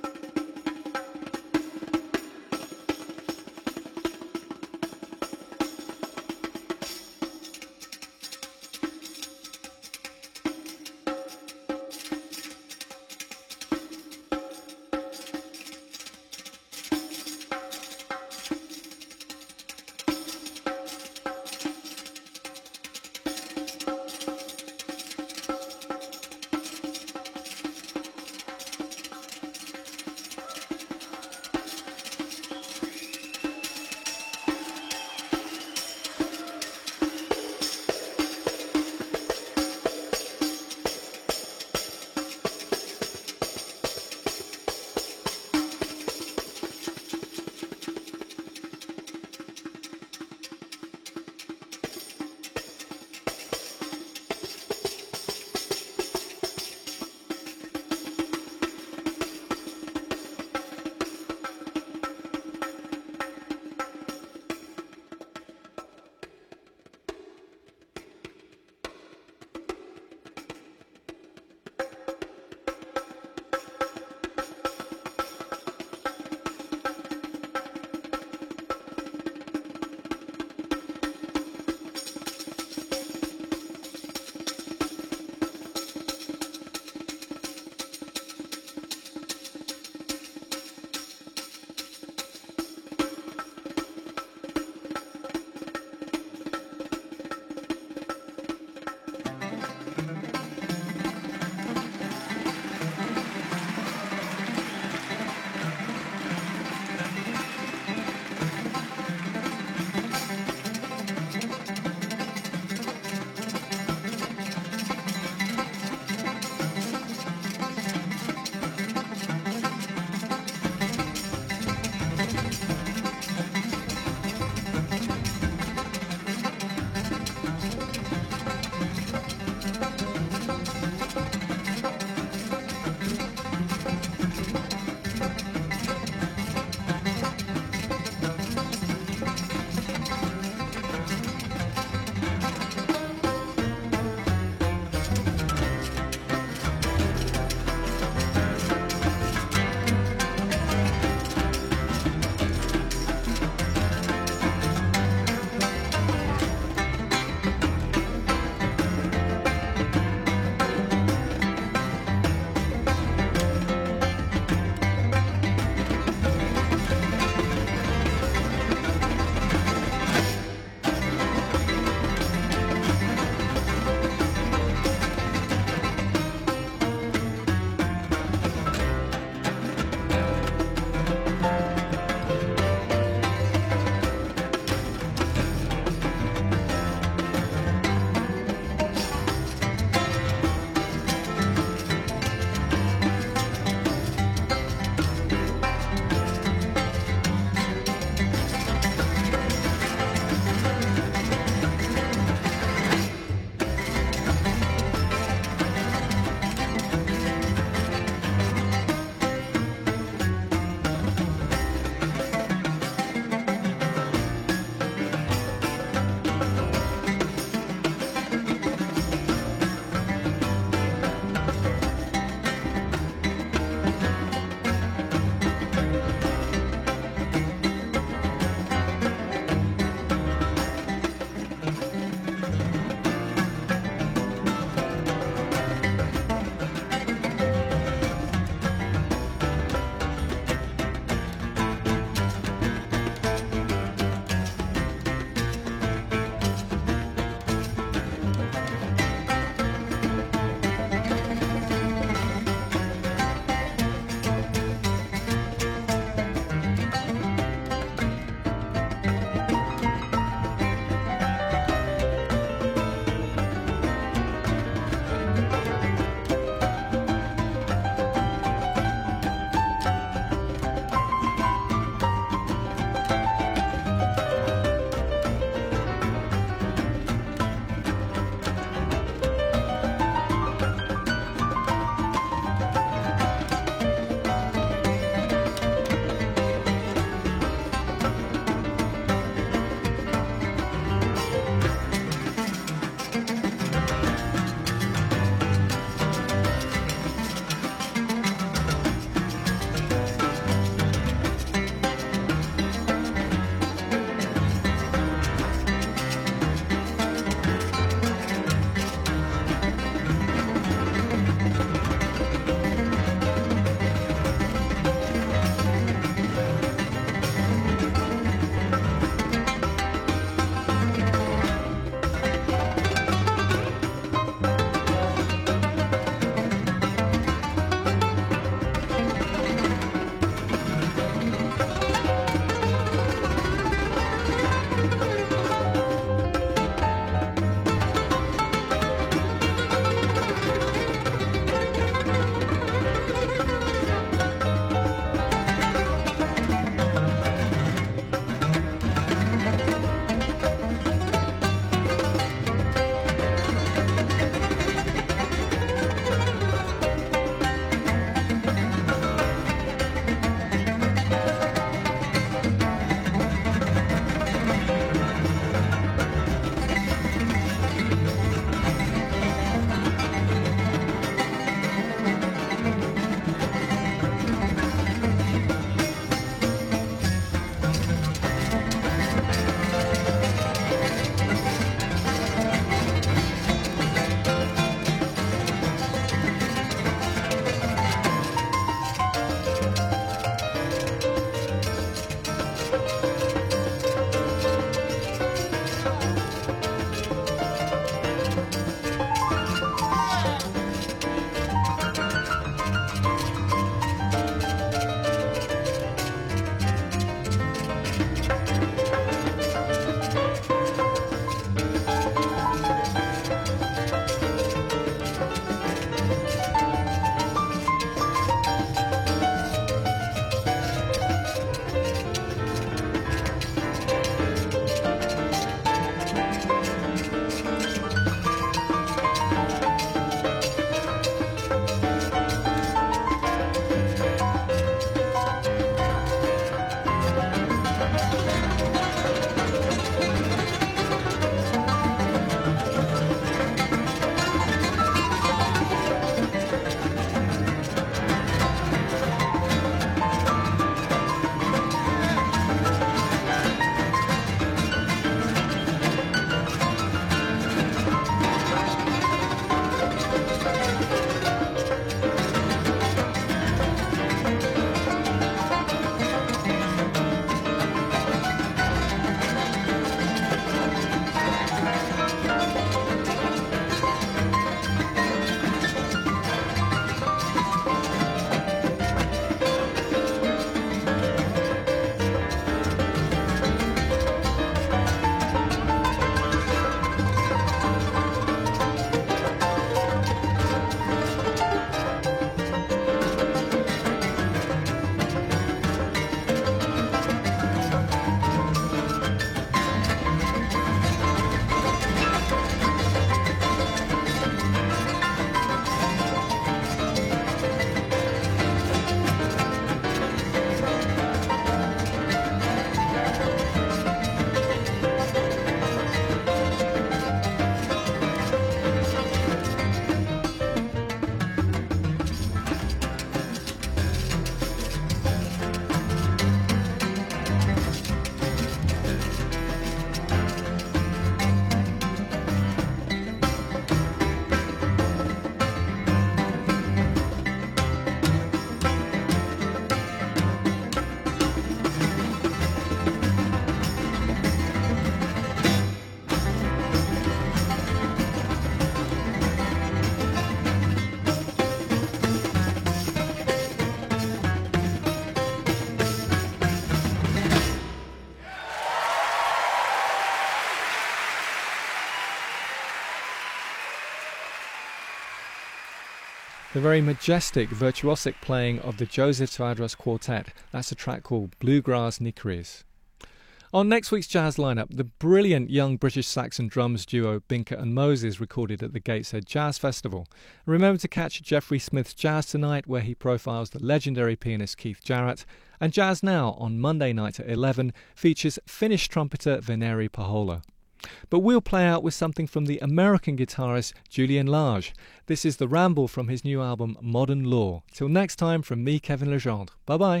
Speaker 2: the very majestic, virtuosic playing of the Joseph Taadros Quartet. That's a track called Bluegrass Nicrees. On next week's jazz lineup, the brilliant young British Saxon drums duo Binker and Moses recorded at the Gateshead Jazz Festival. Remember to catch Jeffrey Smith's Jazz Tonight, where he profiles the legendary pianist Keith Jarrett. And Jazz Now on Monday night at 11 features Finnish trumpeter Veneri Pahola. But we'll play out with something from the American guitarist Julian Lage. This is The Ramble from his new album Modern Law. Till next time, from me, Kevin Legendre. Bye-bye.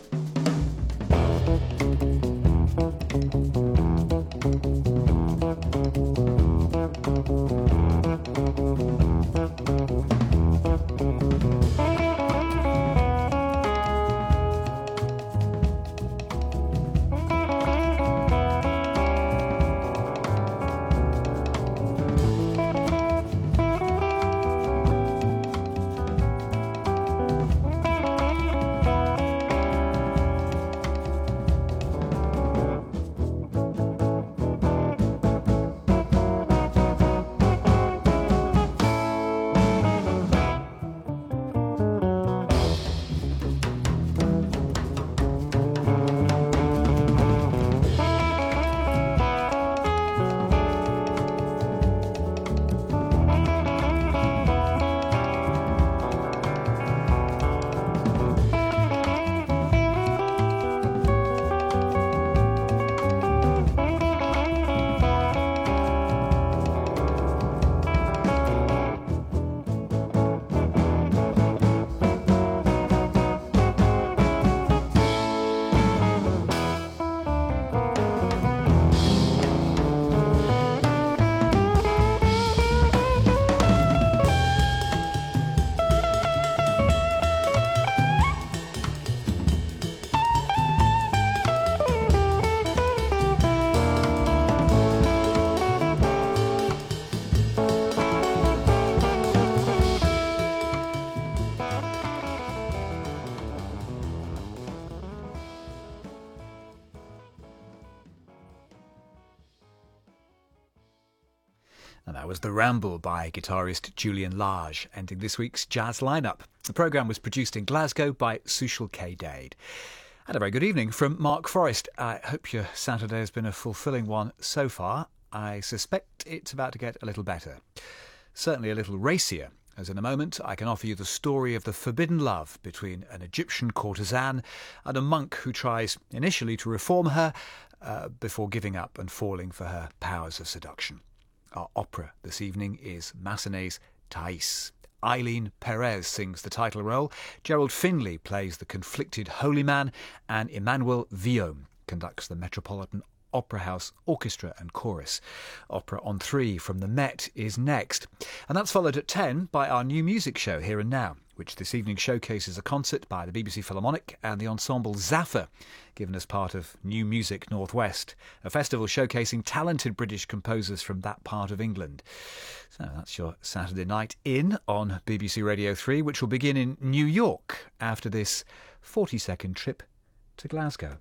Speaker 6: And that was The Ramble by guitarist Julian Lage, ending this week's jazz lineup. The programme was produced in Glasgow by Sushil K. Dade. And a very good evening from Mark Forrest. I hope your Saturday has been a fulfilling one so far. I suspect it's about to get a little better. Certainly a little racier, as in a moment I can offer you the story of the forbidden love between an Egyptian courtesan and a monk who tries initially to reform her before giving up and falling for her powers of seduction. Our opera this evening is Massenet's Thais. Eileen Perez sings the title role, Gerald Finley plays the conflicted holy man, and Emmanuel Villaume conducts the Metropolitan Opera House Orchestra and Chorus. Opera on 3 from the Met is next. And that's followed at 10 by our new music show, Here and Now, which this evening showcases a concert by the BBC Philharmonic and the ensemble Zafir, given as part of New Music Northwest, a festival showcasing talented British composers from that part of England. So that's your Saturday night in on BBC Radio 3, which will begin in New York after this 40-second trip to Glasgow.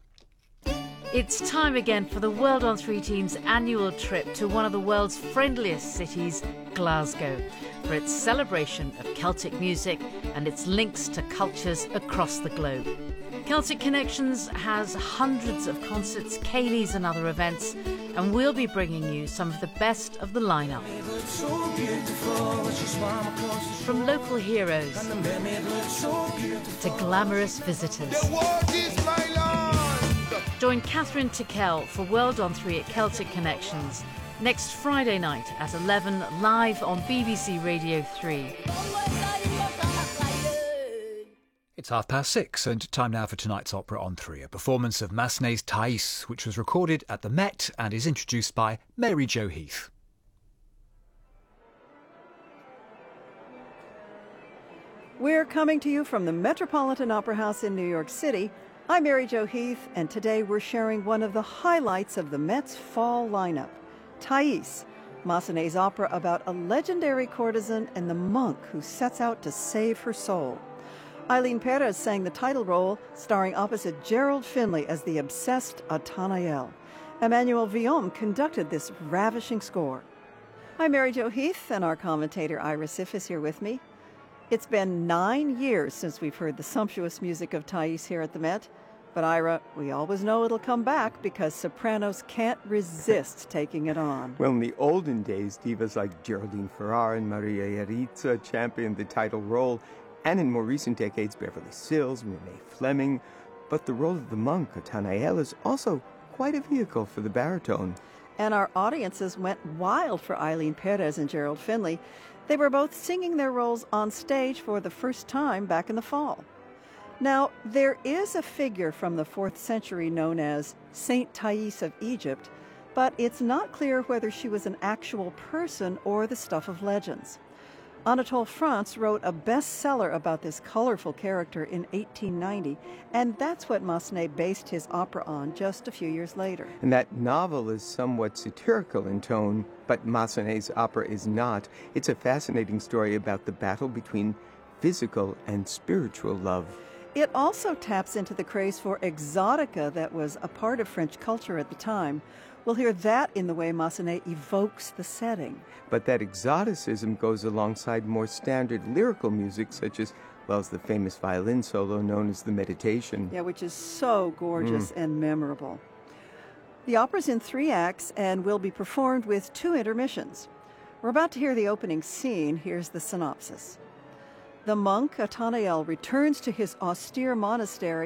Speaker 7: It's time again for the World on 3 team's annual trip to one of the world's friendliest cities, Glasgow, for its celebration of Celtic music and its links to cultures across the globe. Celtic Connections has hundreds of concerts, ceilidhs and other events, and we'll be bringing you some of the best of the lineup. From local heroes to glamorous visitors. Join Catherine Tickell for World on 3 at Celtic Connections next Friday night at 11 live on BBC Radio 3.
Speaker 6: It's 6:30 and time now for tonight's Opera on 3, a performance of Massenet's Thais, which was recorded at the Met and is introduced by Mary Jo Heath.
Speaker 8: We're coming to you from the Metropolitan Opera House in New York City. I'm Mary Jo Heath, and today we're sharing one of the highlights of the Met's fall lineup, Thais, Massenet's opera about a legendary courtesan and the monk who sets out to save her soul. Eileen Perez sang the title role, starring opposite Gerald Finley as the obsessed Athanael. Emmanuel Villaume conducted this ravishing score. I'm Mary Jo Heath, and our commentator Ira Sif is here with me. It's been 9 years since we've heard the sumptuous music of Thais here at the Met. But Ira, we always know it'll come back because sopranos can't resist taking it on.
Speaker 9: Well, in the olden days, divas like Geraldine Farrar and Maria Yaritza championed the title role, and in more recent decades, Beverly Sills, Renee Fleming. But the role of the monk, Atanael, is also quite a vehicle for the baritone.
Speaker 8: And our audiences went wild for Eileen Perez and Gerald Finley. They were both singing their roles on stage for the first time back in the fall. Now, there is a figure from the 4th century known as Saint Thais of Egypt, but it's not clear whether she was an actual person or the stuff of legends. Anatole France wrote a bestseller about this colorful character in 1890, and that's what Massenet based his opera on just a few years later.
Speaker 9: And that novel is somewhat satirical in tone, but Massenet's opera is not. It's a fascinating story about the battle between physical and spiritual love.
Speaker 8: It also taps into the craze for exotica that was a part of French culture at the time. We'll hear that in the way Massenet evokes the setting.
Speaker 9: But that exoticism goes alongside more standard lyrical music, such as, well, the famous violin solo known as the Meditation.
Speaker 8: Yeah, which is so gorgeous and memorable. The opera's in 3 acts and will be performed with 2 intermissions. We're about to hear the opening scene. Here's the synopsis. The monk, Atanael, returns to his austere monastery